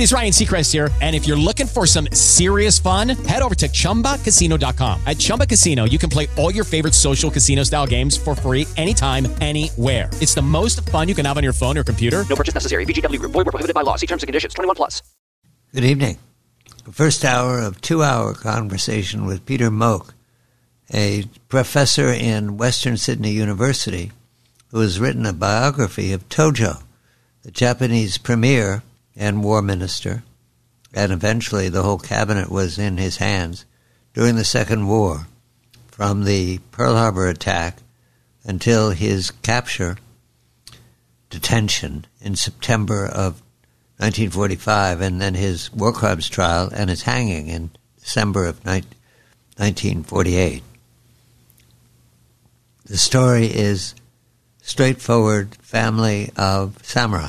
it is Ryan Seacrest here, and if you're looking for some serious fun, head over to ChumbaCasino.com. At Chumba Casino, you can play all your favorite social casino-style games for free anytime, anywhere. It's the most fun you can have on your phone or computer. No purchase necessary. VGW Group. Void where prohibited by law. See terms and conditions. 21 plus. Good evening. The first hour of 2-hour conversation with Peter Moak, a professor in Western Sydney University, who has written a biography of Tojo, the Japanese premier and war minister, and eventually the whole cabinet was in his hands during the Second War, from the Pearl Harbor attack until his capture, detention in September of 1945, and then his war crimes trial and his hanging in December of 1948. The story is straightforward family of samurai.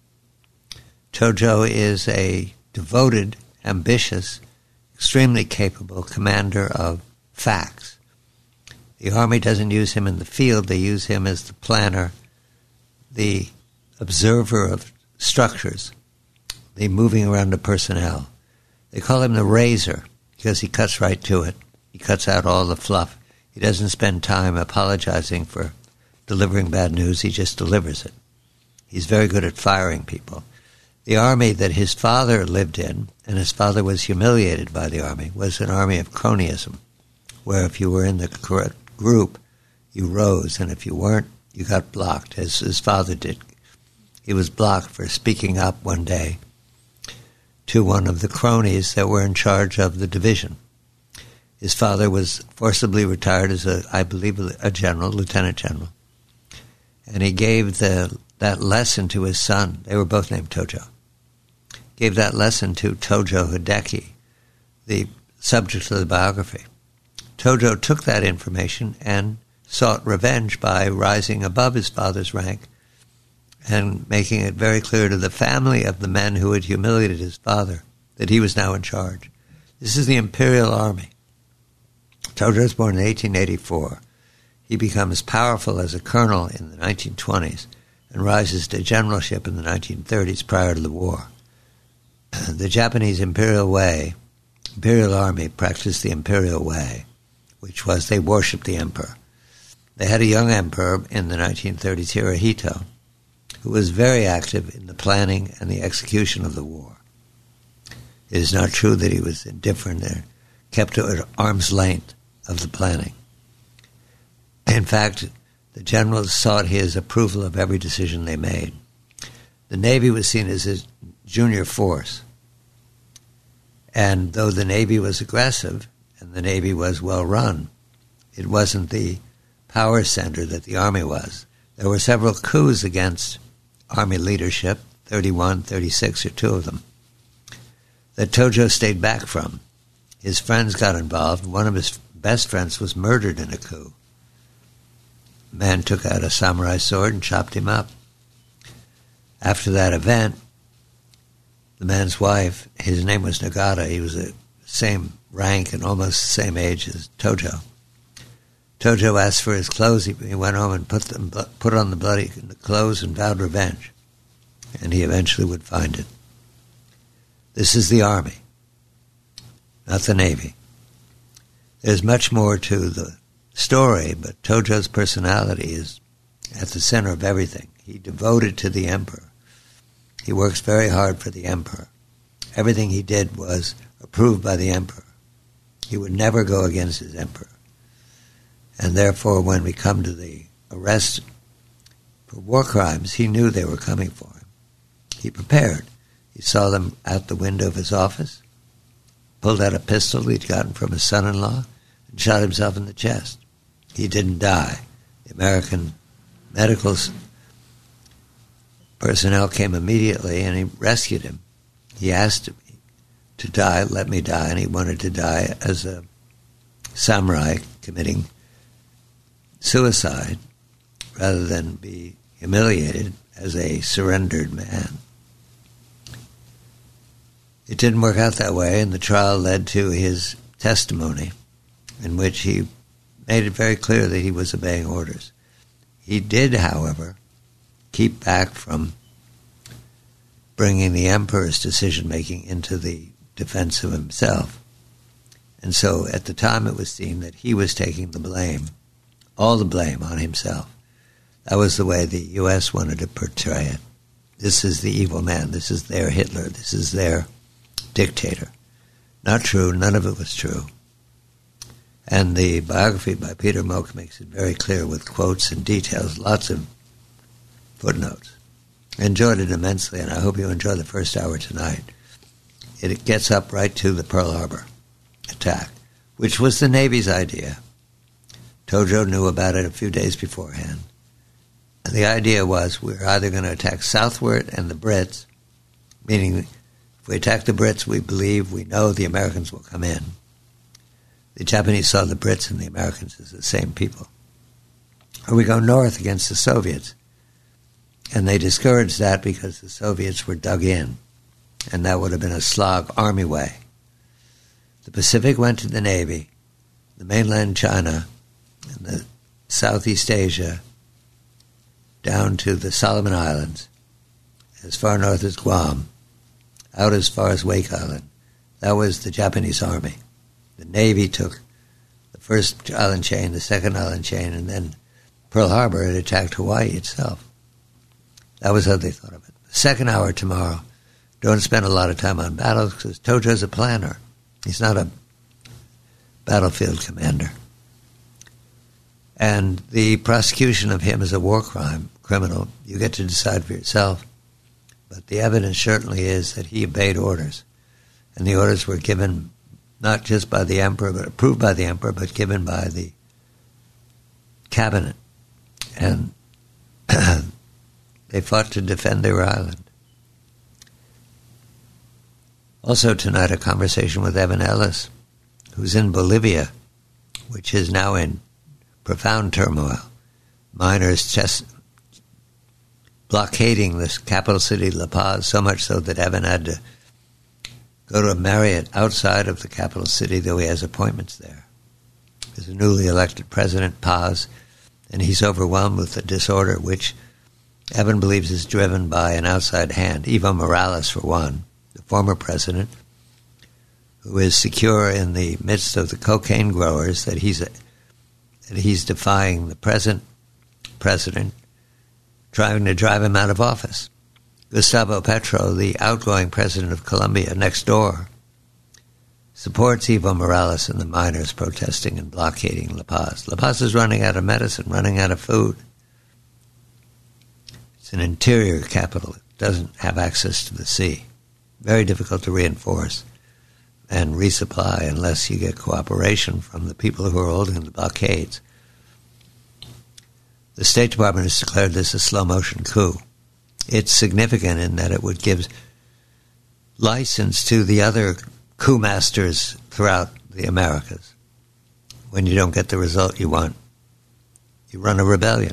Tojo is a devoted, ambitious, extremely capable commander of facts. The army doesn't use him in the field. They use him as the planner, the observer of structures, the moving around the personnel. They call him the razor because he cuts right to it. He cuts out all the fluff. He doesn't spend time apologizing for delivering bad news. He just delivers it. He's very good at firing people. The army that his father lived in, and his father was humiliated by the army, was an army of cronyism, where if you were in the correct group, you rose, and if you weren't, you got blocked, as his father did. He was blocked for speaking up one day to one of the cronies that were in charge of the division. His father was forcibly retired as, I believe, a general, lieutenant general. And he gave that lesson to his son. They were both named Tojo. Gave that lesson to Tojo Hideki, the subject of the biography. Tojo took that information and sought revenge by rising above his father's rank and making it very clear to the family of the men who had humiliated his father that he was now in charge. This is the Imperial Army. Tojo was born in 1884. He becomes powerful as a colonel in the 1920s and rises to generalship in the 1930s prior to the war. The Japanese Imperial Army practiced the Imperial Way, which was they worshipped the emperor. They had a young emperor in the 1930s, Hirohito, who was very active in the planning and the execution of the war. It is not true that he was indifferent or kept at arm's length of the planning. In fact, the generals sought his approval of every decision they made. The Navy was seen as his junior force. And though the Navy was aggressive and the Navy was well run, it wasn't the power center that the Army was. There were several coups against Army leadership, 31, 36, or two of them, that Tojo stayed back from. His friends got involved. One of his best friends was murdered in a coup. A man took out a samurai sword and chopped him up. After that event, the man's wife, his name was Nagata, he was the same rank and almost the same age as Tojo. Tojo asked for his clothes. He went home and put on the bloody clothes and vowed revenge. And he eventually would find it. This is the Army, not the Navy. There's much more to the story, but Tojo's personality is at the center of everything. He devoted to the emperor. He works very hard for the emperor. Everything he did was approved by the emperor. He would never go against his emperor. And therefore, when we come to the arrest for war crimes, he knew they were coming for him. He prepared. He saw them out the window of his office, pulled out a pistol he'd gotten from his son-in-law, and shot himself in the chest. He didn't die. The American medical personnel came immediately, and he rescued him. He asked to die, let me die, and he wanted to die as a samurai committing suicide rather than be humiliated as a surrendered man. It didn't work out that way, and the trial led to his testimony in which he made it very clear that he was obeying orders. He did, however, keep back from bringing the emperor's decision-making into the defense of himself. And so at the time it was seen that he was taking the blame, all the blame on himself. That was the way the U.S. wanted to portray it. This is the evil man. This is their Hitler. This is their dictator. Not true. None of it was true. And the biography by Peter Moak makes it very clear with quotes and details, lots of footnotes. I enjoyed it immensely, and I hope you enjoy the first hour tonight. It gets up right to the Pearl Harbor attack, which was the Navy's idea. Tojo knew about it a few days beforehand. And the idea was we're either going to attack southward and the Brits, meaning if we attack the Brits, we know the Americans will come in. The Japanese saw the Brits and the Americans as the same people. Or we go north against the Soviets. And they discouraged that because the Soviets were dug in, and that would have been a slog army way. The Pacific went to the Navy, the mainland China, and the Southeast Asia, down to the Solomon Islands, as far north as Guam, out as far as Wake Island. That was the Japanese army. The Navy took the first island chain, the second island chain, and then Pearl Harbor had attacked Hawaii itself. That was how they thought of it. The second hour tomorrow, don't spend a lot of time on battles because Tojo's a planner. He's not a battlefield commander. And the prosecution of him as a war criminal, you get to decide for yourself. But the evidence certainly is that he obeyed orders. And the orders were given not just by the emperor, but approved by the emperor, but given by the cabinet. And they fought to defend their island. Also tonight, a conversation with Evan Ellis, who's in Bolivia, which is now in profound turmoil. Miners just blockading this capital city, La Paz, so much so that Evan had to go to a Marriott outside of the capital city, though he has appointments there. There's a newly elected president, Paz, and he's overwhelmed with the disorder, which Evan believes is driven by an outside hand. Evo Morales, for one, the former president, who is secure in the midst of the cocaine growers, that he's defying the present president, trying to drive him out of office. Gustavo Petro, the outgoing president of Colombia next door, supports Evo Morales and the miners protesting and blockading La Paz. La Paz is running out of medicine, running out of food. It's an interior capital. It doesn't have access to the sea. Very difficult to reinforce and resupply unless you get cooperation from the people who are holding the blockades. The State Department has declared this a slow-motion coup. It's significant in that it would give license to the other coup masters throughout the Americas. When you don't get the result you want, you run a rebellion.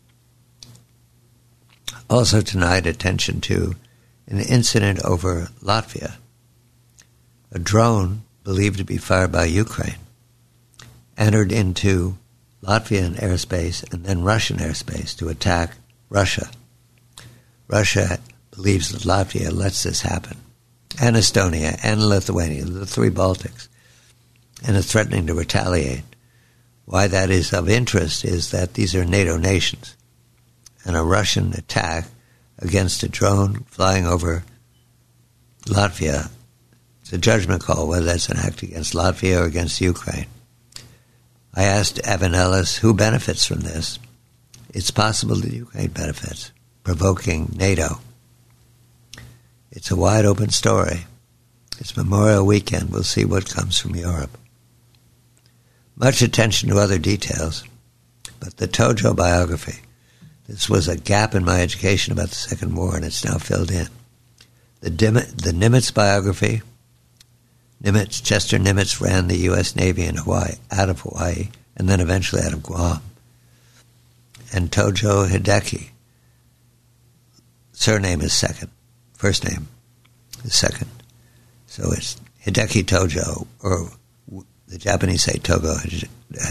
Also tonight, attention to an incident over Latvia. A drone, believed to be fired by Ukraine, entered into Latvian airspace and then Russian airspace to attack Russia. Russia believes that Latvia lets this happen, and Estonia and Lithuania, the three Baltics, and is threatening to retaliate. Why that is of interest is that these are NATO nations, and a Russian attack against a drone flying over Latvia, it's a judgment call whether that's an act against Latvia or against Ukraine. I asked Evan Ellis who benefits from this. It's possible that Ukraine benefits, provoking NATO. It's a wide open story. It's Memorial Weekend. We'll see what comes from Europe. Much attention to other details, but the Tojo biography. This was a gap in my education about the Second War, and it's now filled in. The Nimitz biography. Chester Nimitz ran the U.S. Navy in Hawaii, out of Hawaii, and then eventually out of Guam. And Tojo Hideki. Surname is second. First name is second. So it's Hideki Tojo, or the Japanese say Togo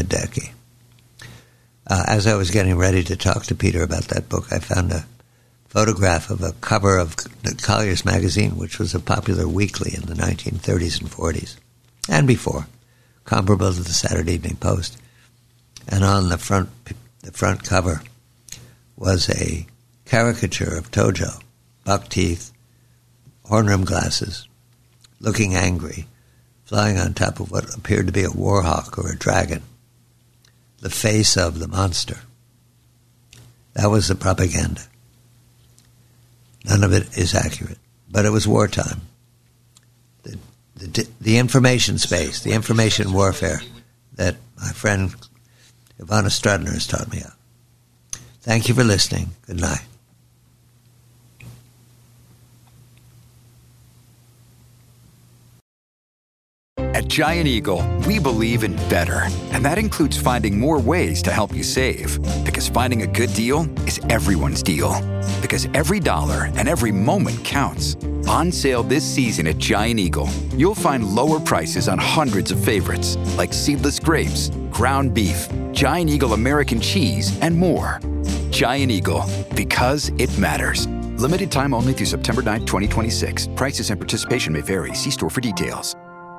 Hideki. As I was getting ready to talk to Peter about that book, I found a photograph of a cover of Collier's magazine, which was a popular weekly in the 1930s and 40s, and before, comparable to the Saturday Evening Post. And on the front cover was a caricature of Tojo, buck teeth, horn-rimmed glasses, looking angry, flying on top of what appeared to be a warhawk or a dragon, the face of the monster. That was the propaganda. None of it is accurate, but it was wartime. The information space, the information warfare that my friend Ivana Strudner has taught me of. Thank you for listening. Good night. At Giant Eagle, we believe in better, and that includes finding more ways to help you save. Because finding a good deal is everyone's deal. Because every dollar and every moment counts. On sale this season at Giant Eagle, you'll find lower prices on hundreds of favorites, like seedless grapes, ground beef, Giant Eagle American cheese, and more. Giant Eagle, because it matters. Limited time only through September 9th, 2026. Prices and participation may vary. See store for details.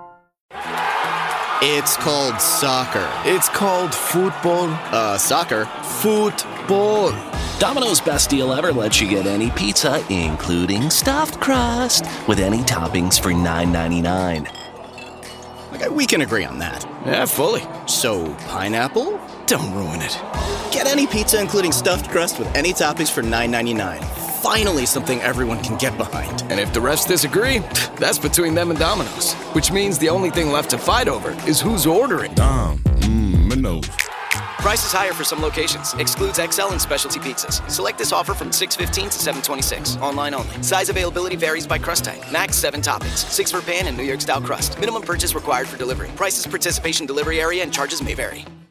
It's called soccer. It's called football. Soccer. Football. Domino's best deal ever lets you get any pizza, including stuffed crust, with any toppings for $9.99. Okay, we can agree on that. Yeah, fully. So, pineapple? Don't ruin it. Get any pizza, including stuffed crust, with any toppings for $9.99. Finally, something everyone can get behind. And if the refs disagree, that's between them and Domino's. Which means the only thing left to fight over is who's ordering. Domino's. Price is higher for some locations. Excludes XL and specialty pizzas. Select this offer from 6/15 to 7/26. Online only. Size availability varies by crust type. Max 7 toppings. 6 for pan and New York style crust. Minimum purchase required for delivery. Prices, participation, delivery area, and charges may vary.